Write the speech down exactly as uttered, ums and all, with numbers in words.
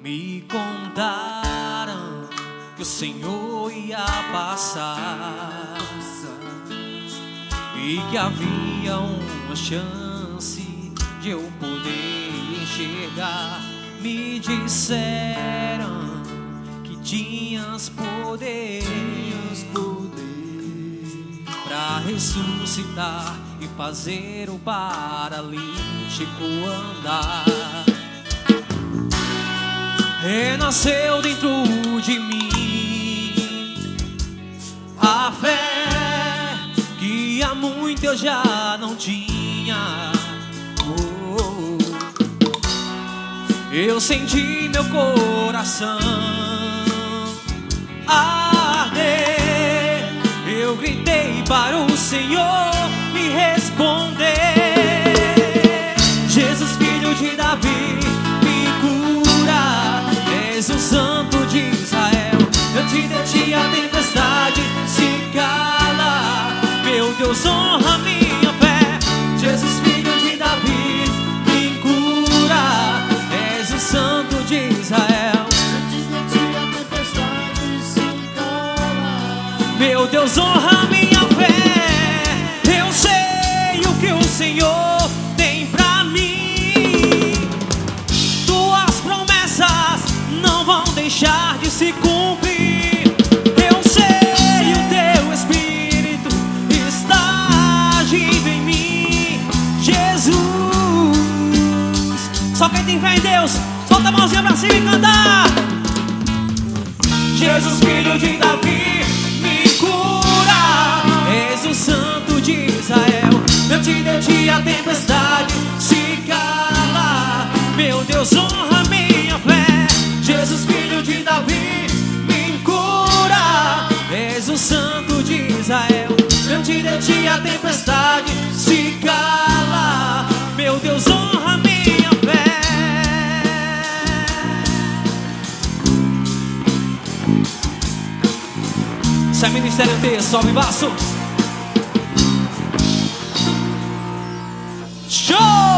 Me contaram que o Senhor ia passar e que havia uma chance de eu poder enxergar. Me disseram que tinhas poder pra ressuscitar e fazer o paralítico andar. Renasceu dentro de mim a fé que há muito eu já não tinha. Oh, eu senti meu coração arder. Eu gritei para o Senhor me responder. Jesus, filho de Davi, me cura. És o Santo de Israel. Diante de ti a tempestade se cala. Meu Deus, honra minha fé. Jesus, filho de Davi, me cura. És o Santo de Israel. Meu Deus, honra minha fé. Eu sei o que o Senhor tem pra mim. Tuas promessas não vão deixar de se cumprir. Eu sei o teu Espírito está agindo em mim. Jesus, só quem tem fé em Deus, solta a mãozinha pra cima e cantar. Jesus, filho de Davi, me cura. És o Santo de Israel. Diante de ti a tempestade se cala. Meu Deus, honra minha fé. Jesus, filho de Davi, me cura. És o Santo de Israel. Diante de ti a tempestade se cala. Meu Deus, honra minha fé. Isso é Ministério T, sobe baixo. Show!